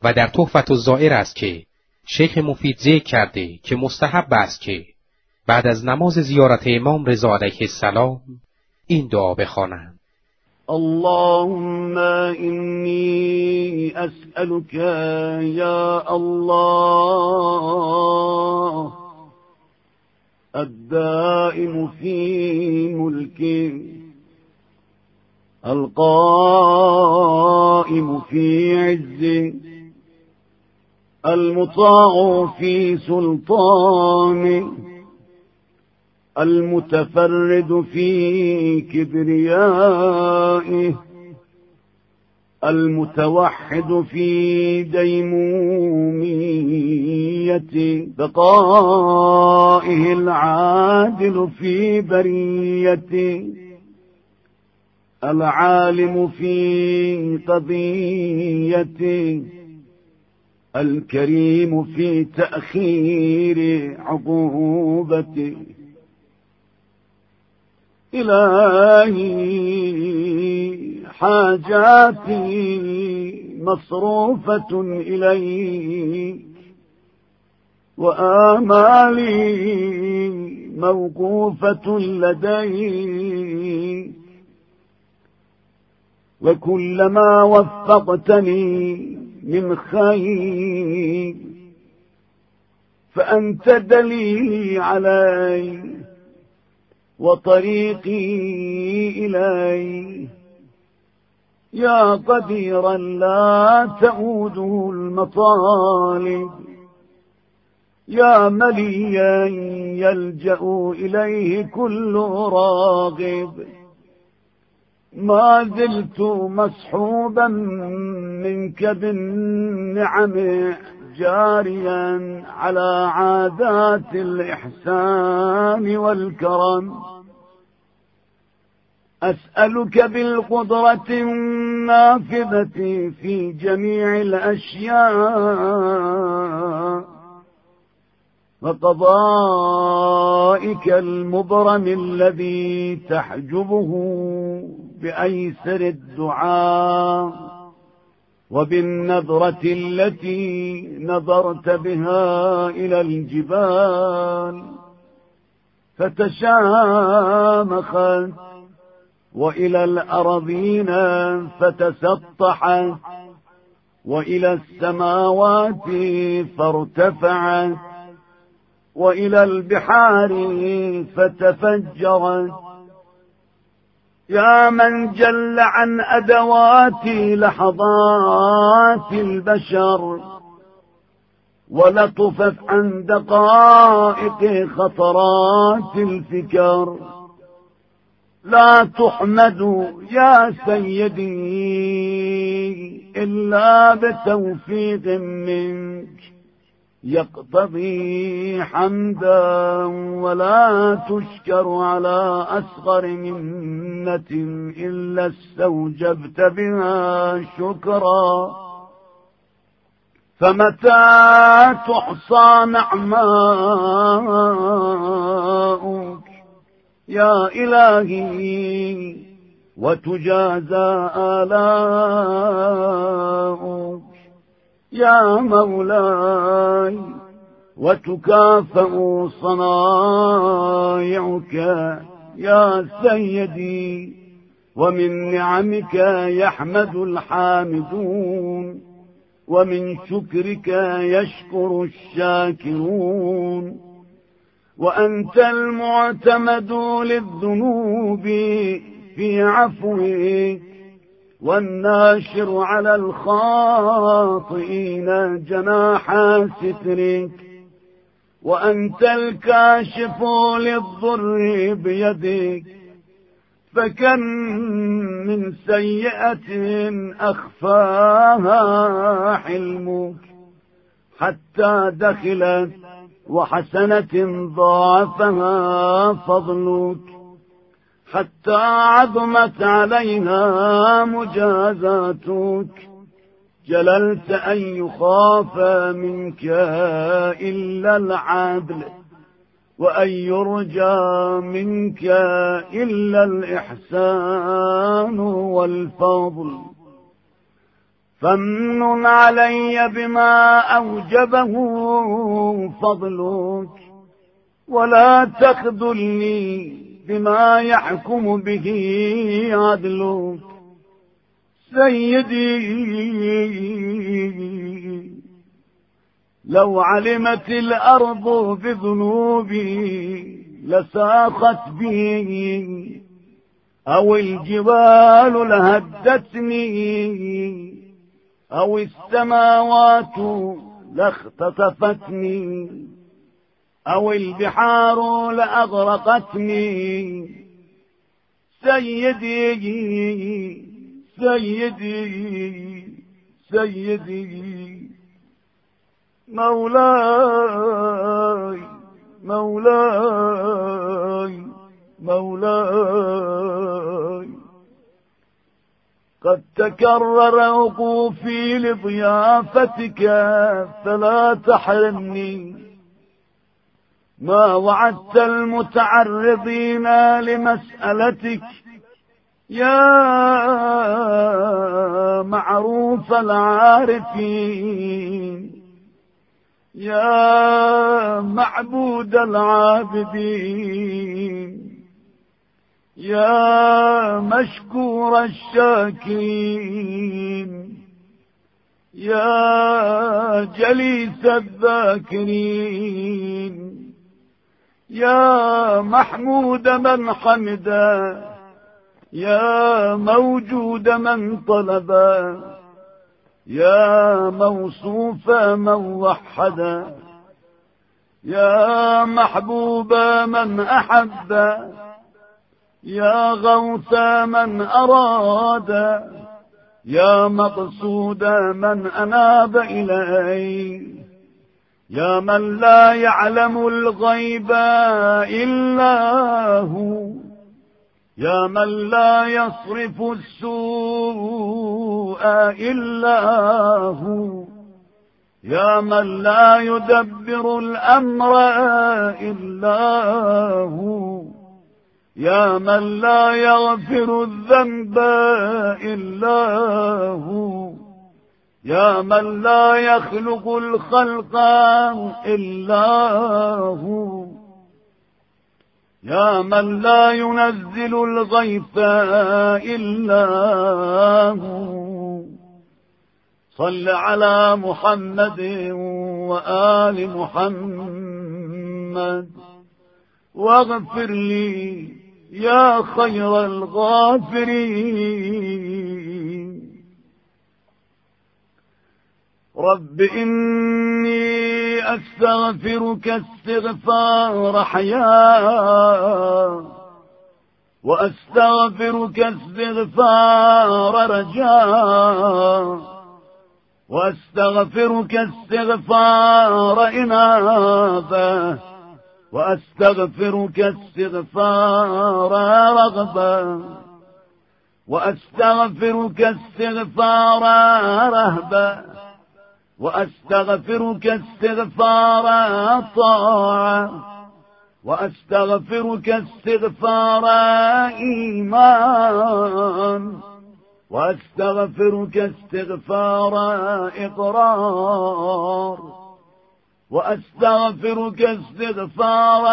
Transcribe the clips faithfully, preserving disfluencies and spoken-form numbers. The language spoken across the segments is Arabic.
و در تحفة الزائر است که شیخ مفید ذکر کرده که مستحب است که بعد از نماز زیارت امام رضا علیه السلام این دعا بخوانند: اللهم إني أسألك يا الله الدائم في ملكه القائم في عزه المطاع في سلطانه المتفرد في كبريائه المتوحد في ديموميته بقائه العادل في بريته العالم في قضيته الكريم في تأخير عقوبته. إلهي حاجاتي مصروفة إليك وآمالي موقوفة لديك، وكلما وفقتني من خير فأنت دليلي عليه وطريقي إليه. يا قديرا لا تؤوده المطالب، يا مليا يلجأ إليه كل راغب، ما زلت مصحوبا منك بالنعم جاريا على عادات الإحسان والكرم. أسألك بالقدرة النافذة في جميع الأشياء وقضائك المبرم الذي تحجبه بأيسر الدعاء وبالنظرة التي نظرت بها إلى الجبال فتشامخت وإلى الأرضين فتسطحت وإلى السماوات فارتفعت وإلى البحار فتفجرت. يا من جل عن أدوات لحظات البشر ولطفت عن دقائق خطرات الفكر، لا تحمد يا سيدي إلا بتوفيق منك يقتضي حمدا، ولا تشكر على أصغر منة إلا استوجبت بها شكرا. فمتى تحصى نعماؤك يا إلهي وتجازى آلاؤك يا مولاي وتكافأ صنائعك يا سيدي، ومن نعمك يحمد الحامدون ومن شكرك يشكر الشاكرون. وأنت المعتمد للذنوب في عفوك والناشر على الخاطئين جناح سترك، وأنت الكاشف للضر بيدك، فكم من سيئة أخفاها حلمك حتى دخلت، وحسنة ضاعفها فضلك حتى عظمت عليها مجازاتك. جللت أن يخاف منك إلا العدل، وأن يرجى منك إلا الإحسان والفضل. فمن علي بما أوجبه فضلك ولا تخذلني بما يحكم به عدلك. سيدي لو علمت الأرض بذنوبي لساخت بي، أو الجبال لهدتني، أو السماوات لاختطفتني، أو البحار لأغرقتني. سيدي سيدي سيدي مولاي مولاي مولاي، قد تكرر وقوفي لضيافتك فلا تحرمني. ما وعدت المتعرضين لمسألتك يا معروف العارفين، يا معبود العابدين، يا مشكور الشاكرين، يا جليس الذاكرين، يا محمود من حمدا، يا موجود من طلبا، يا موصوف من وحدا، يا محبوب من أحبا، يا غوث من أراد، يا مقصود من أناب إليه، يا من لا يعلم الغيب إلا هو، يا من لا يصرف السوء إلا هو، يا من لا يدبر الأمر إلا هو، يا من لا يغفر الذنب إلا هو، يا من لا يخلق الخلق إلا هو، يا من لا ينزل الغيث إلا هو. صل على محمد وآل محمد واغفر لي يا خير الغافرين. رب إني أستغفرك استغفار حياة، وأستغفرك استغفار رجاء، وأستغفرك استغفار إنابة، وأستغفرك استغفار رغبة، وأستغفرك استغفار رهبة، وأستغفرك استغفار طاعة، وأستغفرك استغفار إيمان، وأستغفرك استغفار إقرار، وأستغفرك استغفار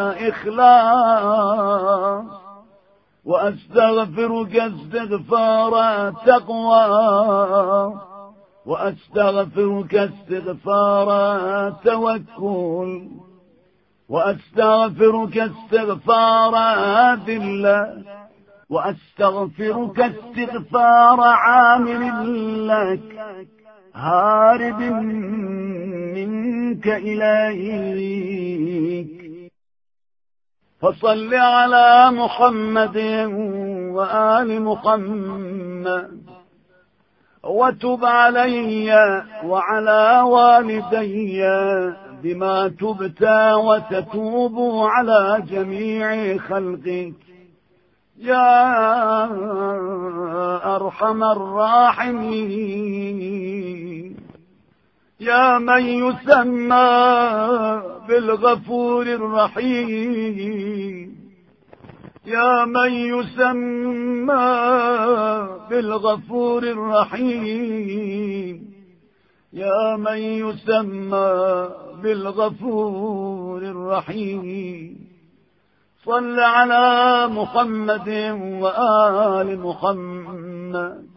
إخلاص، وأستغفرك استغفار تقوى، وأستغفرك استغفار توكل، وأستغفرك استغفار ذلة، وأستغفرك استغفار عامل لك هارب منك إليك. فصل على محمد وآل محمد، وتب علي وعلى والدي بما تبت وتتوب على جميع خلقك يا أرحم الراحمين، يا من يسمى بالغفور الرحيم، يا من يسمى بالغفور الرحيم يا من يسمى بالغفور الرحيم صل على محمد وآل محمد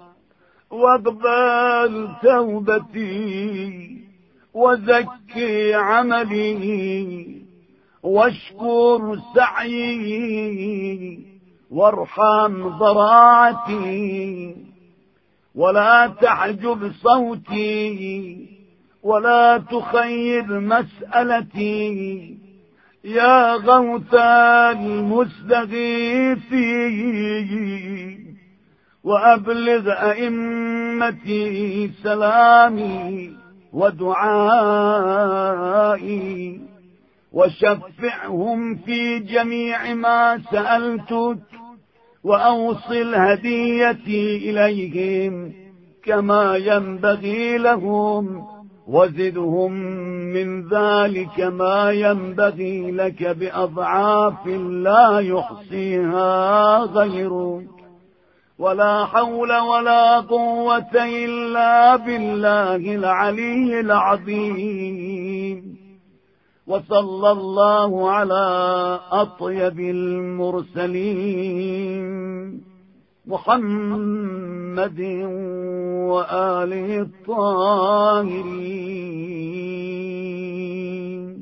واقبل توبتي وزكي عملي واشكر سعيي وارحم ضراعتي ولا تحجب صوتي ولا تخيب مسألتي يا غوث المستغيثين وأبلغ أئمتي سلامي ودعائي وشفعهم في جميع ما سألتك وأوصل هديتي إليهم كما ينبغي لهم وزدهم من ذلك ما ينبغي لك بأضعاف لا يحصيها غيرك ولا حول ولا قوة إلا بالله العلي العظيم. وصلى الله على أطيب المرسلين محمد وآله الطاهرين.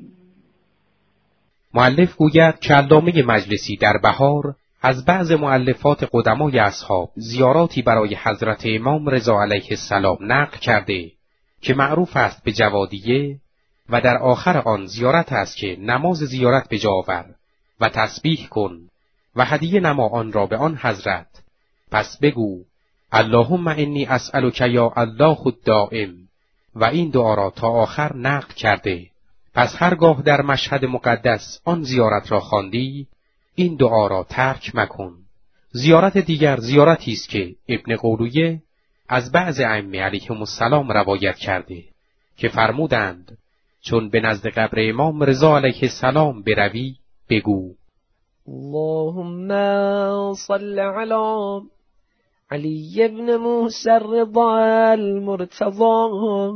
مؤلف گوید که علامه مجلسی در بهار از بعض مؤلفات قدمای اصحاب زیاراتی برای حضرت امام رضا علیه السلام نقل کرده که معروف است به جوادیه و در آخر آن زیارت است که نماز زیارت به جا آور و تسبیح کن و هدیه نما آن را به آن حضرت. پس بگو اللهم انی اسألک یا الله الدائم و این دعا را تا آخر نقل کرده. پس هرگاه در مشهد مقدس آن زیارت را خواندی این دعا را ترک مکن. زیارت دیگر زیارتی است که ابن قولویه از بعض ائمه علیهم السلام روایت کرده که فرمودند چون به نزد قبر امام رضا علیه السلام بروی بگو اللهم صل علی علی ابن موسی الرضا المرتضى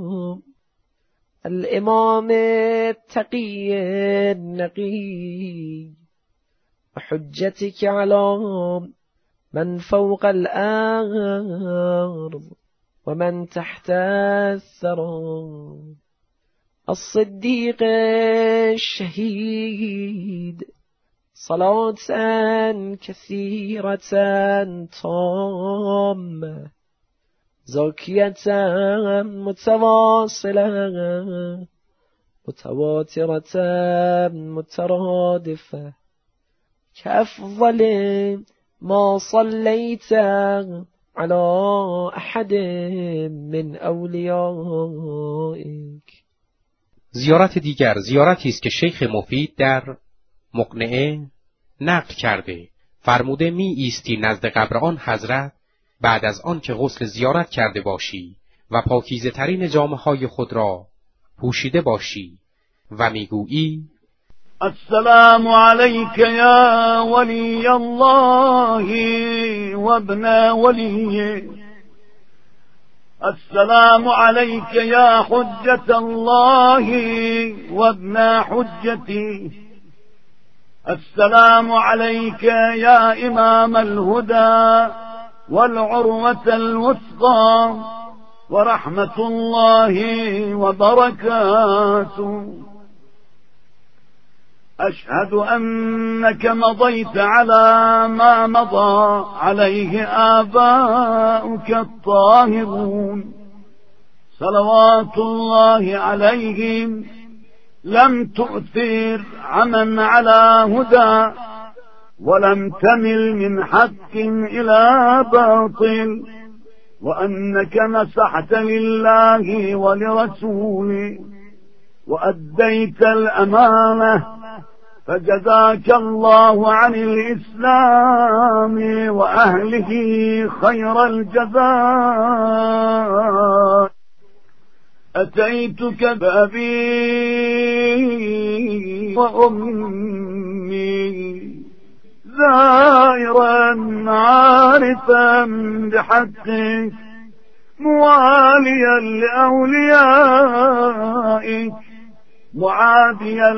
الامام التقی النقی وحجتك على من فوق الأرض ومن تحت الثرى الصديق الشهيد صلاة كثيرة تامة زاكية متواصلة متواترة مترادفة كأفضل ما صليت على أحد من أوليائك. زیارت دیگر زیارتی است که شیخ مفید در مقنعه نقل کرده. فرموده می ایستی نزد قبر آن حضرت بعد از آن که غسل زیارت کرده باشی و پاکیزه ترین جامه های خود را پوشیده باشی و میگویی السلام عليك يا ولي الله وابن وليه السلام عليك يا حجة الله وابن حجته السلام عليك يا إمام الهدى والعروة الوثقى ورحمة الله وبركاته أشهد أنك مضيت على ما مضى عليه آباؤك الطاهرون صلوات الله عليهم لم تؤثر عمن على هدى ولم تمل من حق إلى باطل وأنك نصحت لله ولرسوله وأديت الأمانة فجزاك الله عن الإسلام وأهله خير الجزاء. أتيتك بأبي وأمي سائرا عارفا بحقك مواليا لأوليائك معاديا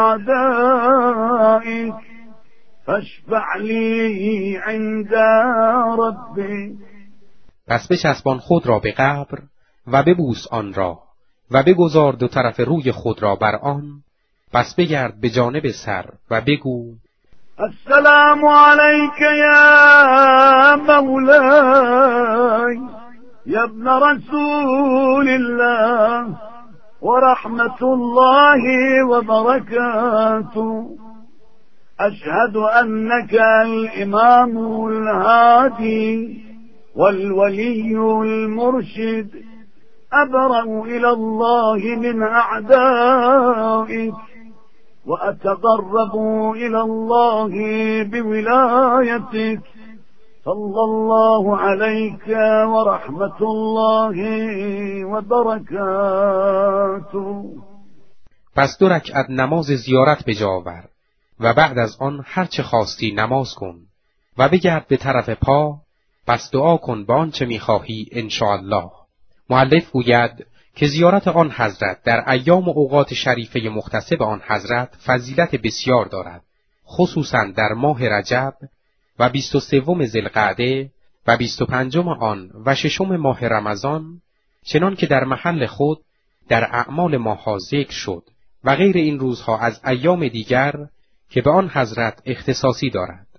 لأعدائك فاشفع لي عند ربي. پس بچسبان خود را به قبر و ببوس آن را و بگذار دو طرف روی خود را بر آن، پس بگرد به جانب سر و بگو السلام علیک یا مولاي یا ابن رسول الله ورحمة الله وبركاته أشهد أنك الإمام الهادي والولي المرشد أبرأ إلى الله من أعدائك وأتقرب إلى الله بولايتك صلى الله عليك ورحمة الله وبركاته. پس دو رکعت نماز زیارت به جا آور و بعد از آن هر چه خواستی نماز کن و بگرد به طرف پا، پس دعا کن با آنچه می‌خواهی انشاءالله. مؤلف گوید که زیارت آن حضرت در ایام و اوقات شریفه مختص به آن حضرت فضیلت بسیار دارد، خصوصا در ماه رجب و بیست و سوم ذوالقعده و بیست و پنجم آن و ششم ماه رمضان، چنان که در محل خود در اعمال ماه‌ها ذکر شد و غیر این روزها از ایام دیگر که به آن حضرت اختصاصی دارد.